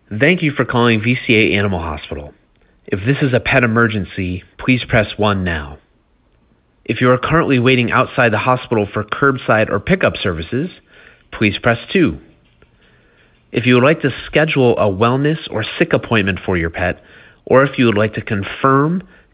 Thank you for calling VCA Animal Hospital. If this is a pet emergency, please press 1 now. If you are currently waiting outside the hospital for curbside or pickup services, please press 2. If you would like to schedule a wellness or sick appointment for your pet, or if you would like to confirm,